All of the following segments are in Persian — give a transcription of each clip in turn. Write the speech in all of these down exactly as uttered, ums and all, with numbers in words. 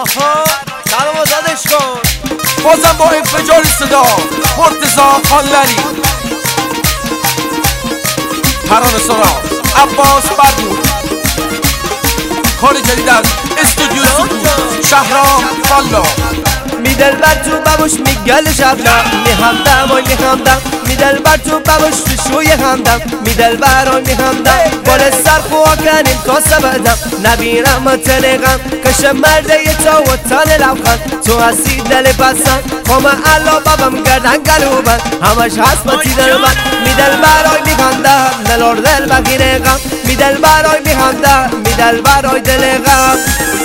آها سلام آزادش کن بازم با انفجار صدا مرتضی خانلری ترانه سرا عباس بدو کار جدید از استودیو شهرام والا می دلبر تو ببوش میگل شبنم می همدم وای می همدم می دلبر تو ببوش تو شوی همدم می دلبر وای می همدم بال سر خواه کنیم تا سبدم نبینم تنقم کش مرده یه تا و تن لبخند تو هستی دل پسند خوام علا بابم گردن گلوبن همش هست باتی دلبر می دلبر وای می همدم نلور دل بگیره غم می دلبر وای می همدم می دلبر وای دل غم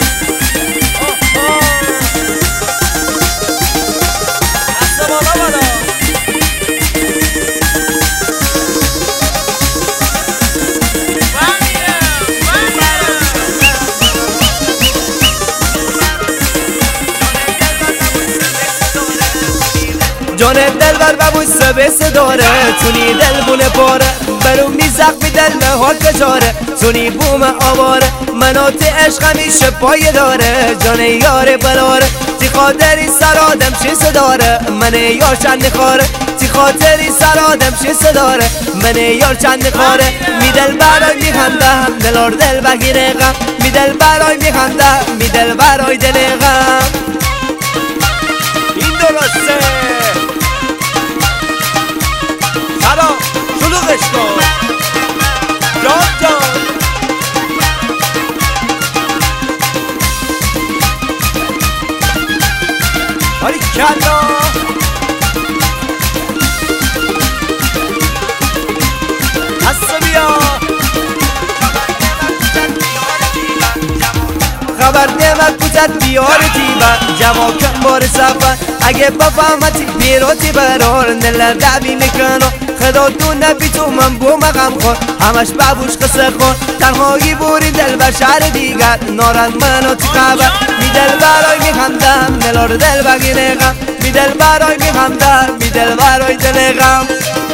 جان دلبر ببوی سبس داره تونی دل بونه پاره برو میزق می دل ها کجاره تونی بوم آواره مناط عشق همیشه پای داره جان یار بلاره تی خاطری سر آدم چیز داره من یار چند خاره تی خاطری سر آدم چیز داره من یار چند خاره می دل برای می خندم دلار دل بگیره غم می دل برای می خندم می دل برای دل غم این درسته سلام شلوغش کن جان جان آری کلا هسته بیا خبر نمک بودت بیار تیبر جواب کن بار سفر اگه بفهمتی بیروتی برار نلر دعوی میکنم خدا تو نبی تو من بوم غم خور همش ببوش قصه خور تنهایی بوری دل بر شهر دیگر نارد منو تی خبر می دل برای میخندم نلار دل بگیره غم می دل برای میخندم می دل برای دل غم